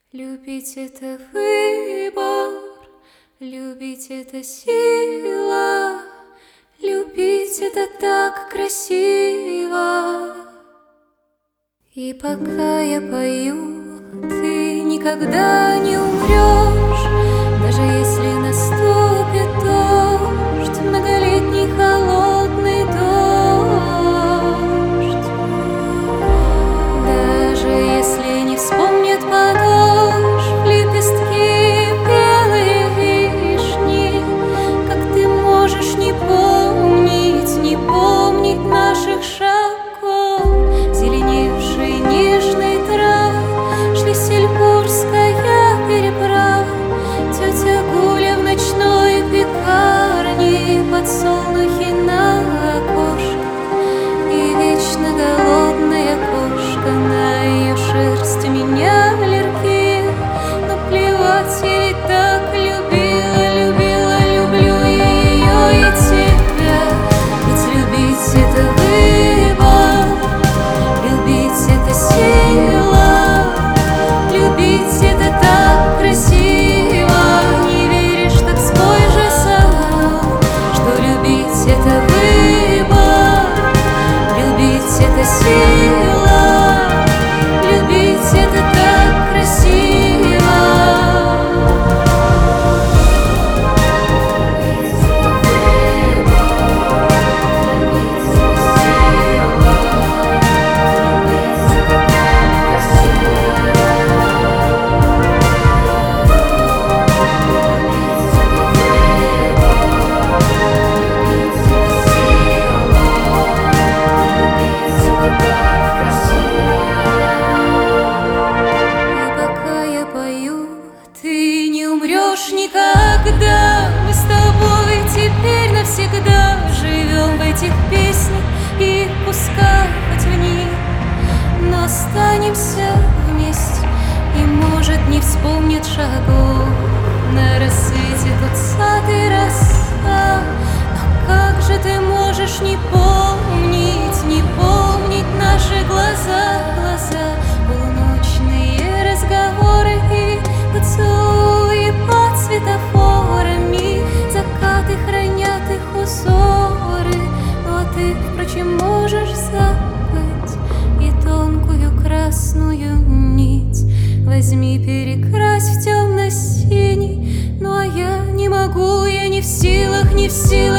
Любить — это выбор, любить — это сила, любить — это так красиво. И пока я пою, ты никогда не умрешь, даже если наступит дождь, многолетний холодный дождь. Даже если не вспомнят подошв лепестки белые вишни, как ты можешь не помнить наших шагов, зеленевшей нежной травы, Шлиссельбургская переправа, тетя Гуля в ночной пекарне, подсолнухи на окошке и вечно голодная кошка. На ее шерсть меня аллергия, но плевать, я ведь так люблю ее и тебя. Ведь любить — это выбор, любить — это сила, любить — это так красиво. Не веришь, так спой же сам, что любить — это выбор, любить — это сила, любить — это так красиво. Ты не умрешь никогда, мы с тобой теперь навсегда живем в этих песнях, и пускай хоть в них, но останемся вместе. И, может, не вспомнят шагов на рассвете тот сад и роса. Но как же ты можешь не помнить наши глаза, полуночные разговоры и поцелуи под светофорами, закаты хранят их узоры. Ну а ты, впрочем, можешь забыть и тонкую красную нить возьми, перекрась в темно-синий. Ну а я не могу, я не в силах